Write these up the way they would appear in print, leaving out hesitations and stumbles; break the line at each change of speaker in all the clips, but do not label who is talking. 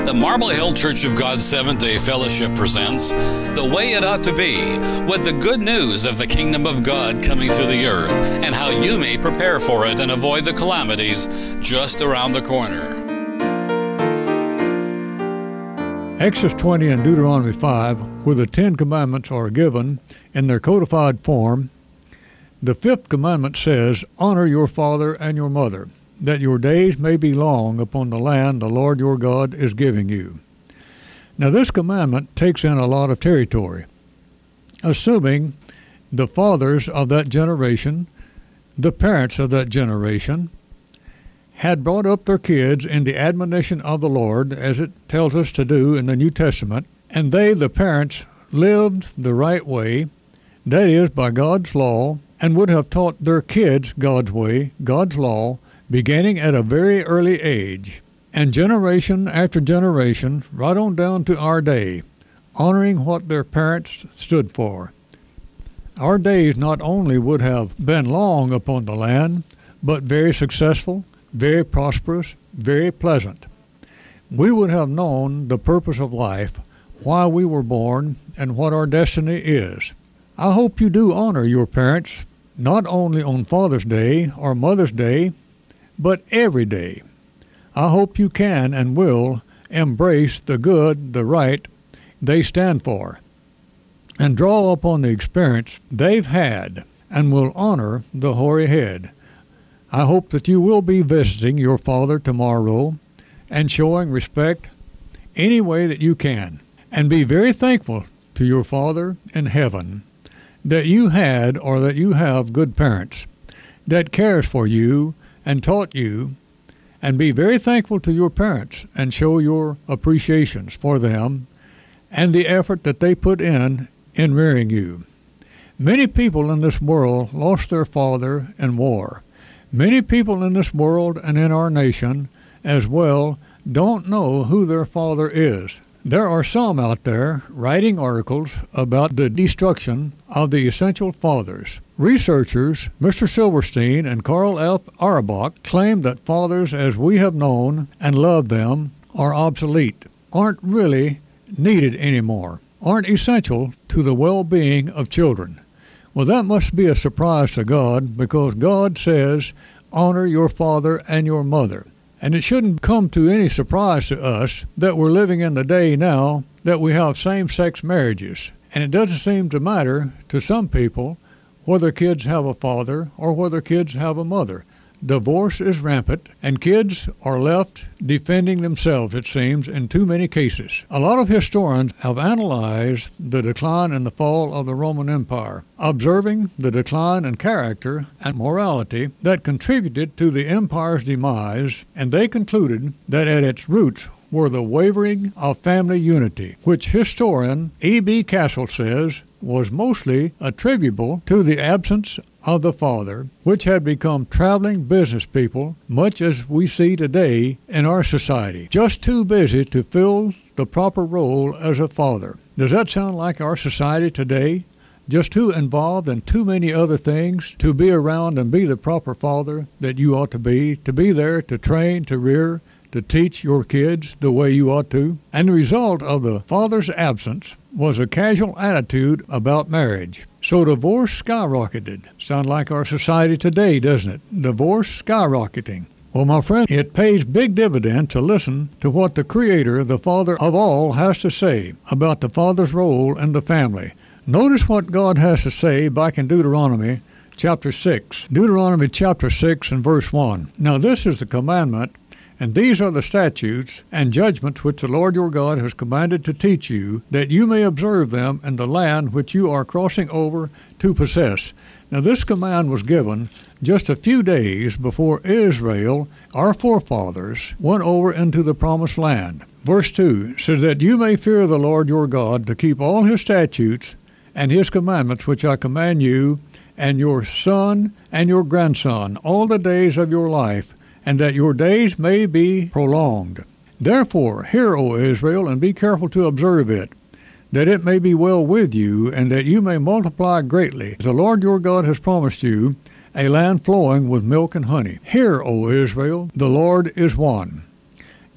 The Marble Hill Church of God Seventh-day Fellowship presents The Way It Ought to Be, with the good news of the kingdom of God coming to the earth and how you may prepare for it and avoid the calamities just around the corner.
Exodus 20 and Deuteronomy 5, where the Ten Commandments are given in their codified form, the fifth commandment says, "Honor your father and your mother, that your days may be long upon the land the Lord your God is giving you." Now this commandment takes in a lot of territory, assuming the fathers of that generation, the parents of that generation, had brought up their kids in the admonition of the Lord, as it tells us to do in the New Testament, and they, the parents, lived the right way, that is, by God's law, and would have taught their kids God's way, God's law, beginning at a very early age, and generation after generation, right on down to our day, honoring what their parents stood for. Our days not only would have been long upon the land, but very successful, very prosperous, very pleasant. We would have known the purpose of life, why we were born, and what our destiny is. I hope you do honor your parents, not only on Father's Day or Mother's Day, but every day. I hope you can and will embrace the good, the right they stand for, and draw upon the experience they've had, and will honor the hoary head. I hope that you will be visiting your father tomorrow and showing respect any way that you can, and be very thankful to your Father in heaven that you had or that you have good parents that cares for you and taught you, and be very thankful to your parents and show your appreciations for them and the effort that they put in rearing you. Many people in this world lost their father in war. Many people in this world and in our nation as well don't know who their father is. There are some out there writing articles about the destruction of the essential fathers. Researchers Mr. Silverstein and Carl F. Auerbach claim that fathers as we have known and loved them are obsolete, aren't really needed anymore, aren't essential to the well-being of children. Well, that must be a surprise to God, because God says, honor your father and your mother. And it shouldn't come to any surprise to us that we're living in the day now that we have same-sex marriages. And it doesn't seem to matter to some people whether kids have a father or whether kids have a mother. Divorce is rampant, and kids are left defending themselves, it seems, in too many cases. A lot of historians have analyzed the decline and the fall of the Roman Empire, observing the decline in character and morality that contributed to the empire's demise, and they concluded that at its roots were the wavering of family unity, which historian E.B. Castle says was mostly attributable to the absence of the father, which had become traveling business people, much as we see today in our society, just too busy to fill the proper role as a father. Does that sound like our society today? Just too involved in too many other things to be around and be the proper father that you ought to be there to train, to rear, to teach your kids the way you ought to. And the result of the father's absence was a casual attitude about marriage. So divorce skyrocketed. Sound like our society today, doesn't it? Divorce skyrocketing. Well, my friend, it pays big dividend to listen to what the Creator, the Father of all, has to say about the father's role in the family. Notice what God has to say back in Deuteronomy chapter 6. Deuteronomy chapter 6 and verse 1. Now this is the commandment, and these are the statutes and judgments which the Lord your God has commanded to teach you, that you may observe them in the land which you are crossing over to possess. Now this command was given just a few days before Israel, our forefathers, went over into the promised land. Verse 2 says, that you may fear the Lord your God, to keep all his statutes and his commandments which I command you, and your son and your grandson, all the days of your life, and that your days may be prolonged. Therefore, hear, O Israel, and be careful to observe it, that it may be well with you, and that you may multiply greatly. The Lord your God has promised you a land flowing with milk and honey. Hear, O Israel, the Lord is one.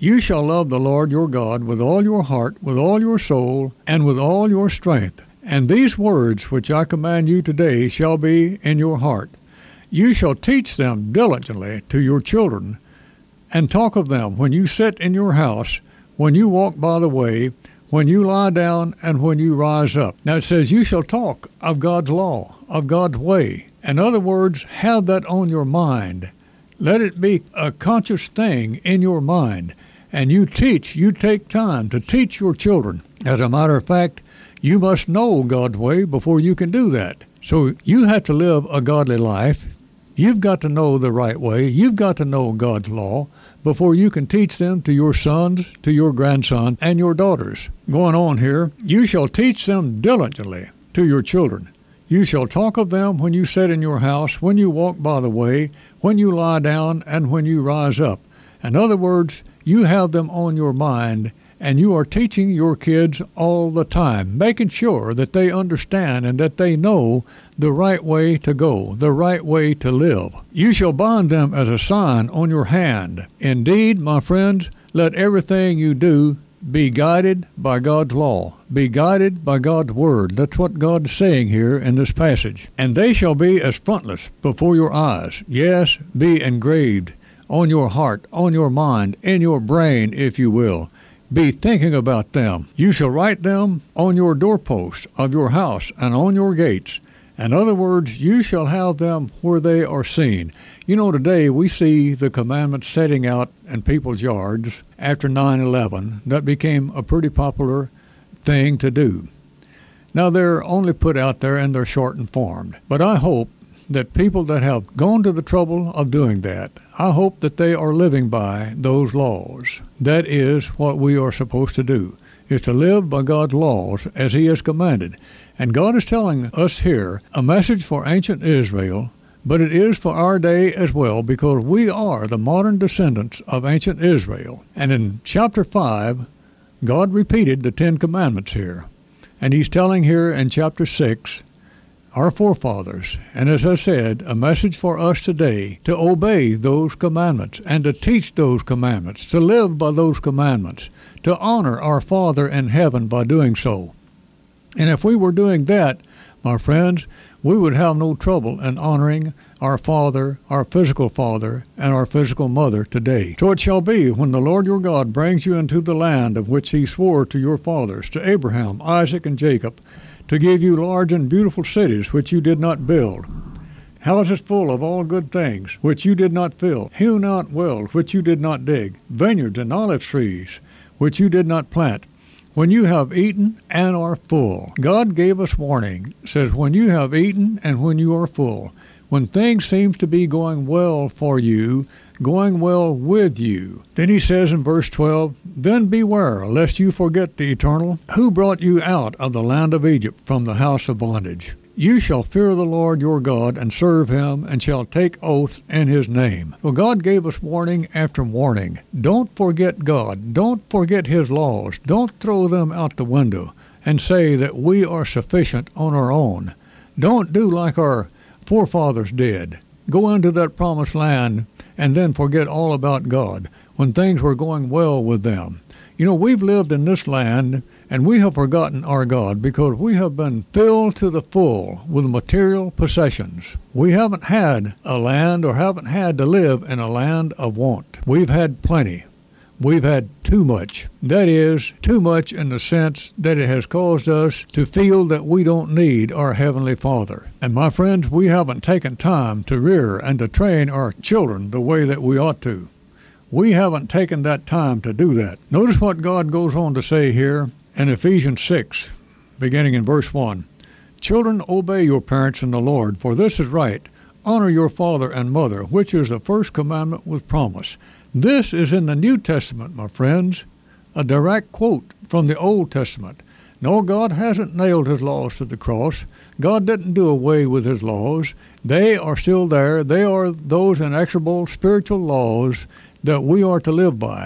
You shall love the Lord your God with all your heart, with all your soul, and with all your strength. And these words which I command you today shall be in your heart. You shall teach them diligently to your children, and talk of them when you sit in your house, when you walk by the way, when you lie down, and when you rise up. Now it says you shall talk of God's law, of God's way. In other words, have that on your mind. Let it be a conscious thing in your mind. And you take time to teach your children. As a matter of fact, you must know God's way before you can do that. So you have to live a godly life. You've got to know the right way. You've got to know God's law before you can teach them to your sons, to your grandson, and your daughters. Going on here, you shall teach them diligently to your children. You shall talk of them when you sit in your house, when you walk by the way, when you lie down, and when you rise up. In other words, you have them on your mind, and you are teaching your kids all the time, making sure that they understand and that they know the right way to go, the right way to live. You shall bind them as a sign on your hand. Indeed, my friends, let everything you do be guided by God's law, be guided by God's word. That's what God's saying here in this passage. And they shall be as frontlets before your eyes. Yes, be engraved on your heart, on your mind, in your brain, if you will. Be thinking about them. You shall write them on your doorposts of your house and on your gates. In other words, you shall have them where they are seen. You know, today we see the commandments setting out in people's yards after 9/11. That became a pretty popular thing to do. Now, they're only put out there and they're shortened form. But I hope that people that have gone to the trouble of doing that, I hope that they are living by those laws. That is what we are supposed to do, is to live by God's laws as He has commanded. And God is telling us here a message for ancient Israel, but it is for our day as well, because we are the modern descendants of ancient Israel. And in chapter 5, God repeated the 10 Commandments here. And He's telling here in chapter 6, our forefathers, and as I said, a message for us today to obey those commandments and to teach those commandments, to live by those commandments, to honor our Father in heaven by doing so. And if we were doing that, my friends, we would have no trouble in honoring our father, our physical father, and our physical mother today. So it shall be, when the Lord your God brings you into the land of which He swore to your fathers, to Abraham, Isaac, and Jacob, to give you large and beautiful cities which you did not build, houses full of all good things which you did not fill, hewn out wells which you did not dig, vineyards and olive trees which you did not plant, when you have eaten and are full. God gave us warning, says when you have eaten and when you are full, when things seem to be going well for you, going well with you. Then He says in verse 12, then beware lest you forget the Eternal, who brought you out of the land of Egypt from the house of bondage. You shall fear the Lord your God and serve Him, and shall take oaths in His name. Well, God gave us warning after warning. Don't forget God. Don't forget His laws. Don't throw them out the window and say that we are sufficient on our own. Don't do like our forefathers did. Go into that promised land and then forget all about God when things were going well with them. You know, we've lived in this land and we have forgotten our God because we have been filled to the full with material possessions. We haven't had a land or haven't had to live in a land of want. We've had plenty. We've had too much. That is, too much in the sense that it has caused us to feel that we don't need our Heavenly Father. And my friends, we haven't taken time to rear and to train our children the way that we ought to. We haven't taken that time to do that. Notice what God goes on to say here in Ephesians 6, beginning in verse 1. Children, obey your parents in the Lord, for this is right. Honor your father and mother, which is the first commandment with promise. This is in the New Testament, my friends, a direct quote from the Old Testament. No, God hasn't nailed His laws to the cross. God didn't do away with His laws. They are still there. They are those inexorable spiritual laws that we are to live by.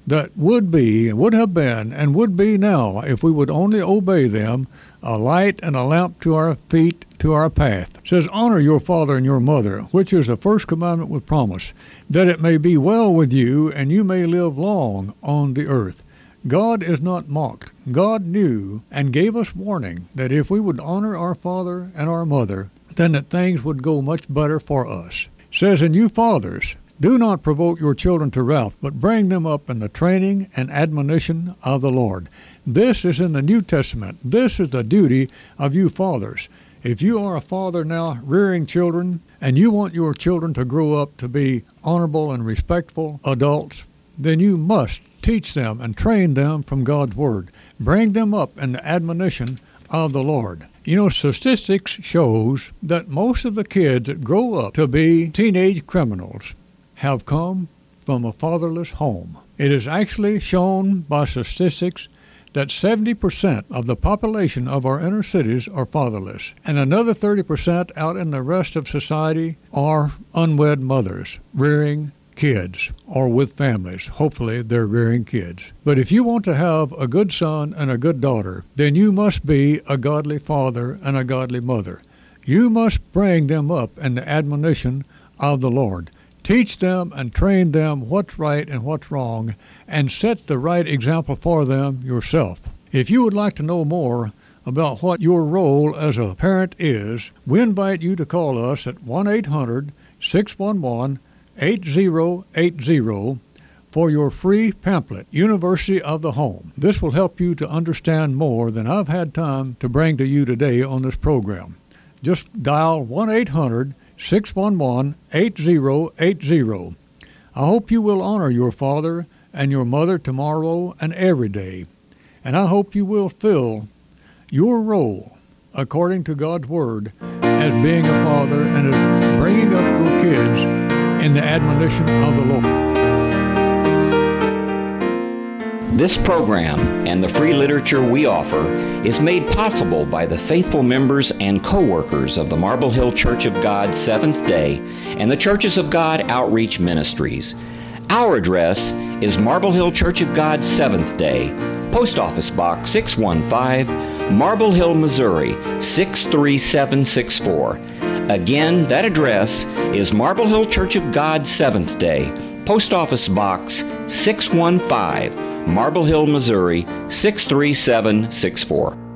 that would be, would have been, and would be now if we would only obey them, a light and a lamp to our feet, to our path. It says, honor your father and your mother, which is the first commandment with promise, that it may be well with you and you may live long on the earth. God is not mocked. God knew and gave us warning that if we would honor our father and our mother, then that things would go much better for us. It says, and you fathers, do not provoke your children to wrath, but bring them up in the training and admonition of the Lord. This is in the New Testament. This is the duty of you fathers. If you are a father now rearing children, and you want your children to grow up to be honorable and respectful adults, then you must teach them and train them from God's Word. Bring them up in the admonition of the Lord. You know, statistics shows that most of the kids that grow up to be teenage criminals have come from a fatherless home. It is actually shown by statistics that 70% of the population of our inner cities are fatherless, and another 30% out in the rest of society are unwed mothers rearing kids, or with families. Hopefully they're rearing kids. But if you want to have a good son and a good daughter, then you must be a godly father and a godly mother. You must bring them up in the admonition of the Lord. Teach them and train them what's right and what's wrong, and set the right example for them yourself. If you would like to know more about what your role as a parent is, we invite you to call us at 1-800-611-8080 for your free pamphlet, University of the Home. This will help you to understand more than I've had time to bring to you today on this program. Just dial 1-800-611-8080. I hope you will honor your father and your mother tomorrow and every day. And I hope you will fill your role according to God's Word as being a father and as bringing up your kids in the admonition of the Lord.
This program and the free literature we offer is made possible by the faithful members and co-workers of the Marble Hill Church of God Seventh Day and the Churches of God Outreach Ministries. Our address is Marble Hill Church of God Seventh Day, Post Office Box 615, Marble Hill, Missouri 63764. Again, that address is Marble Hill Church of God Seventh Day, Post Office Box 615, Marble Hill, Missouri 63764.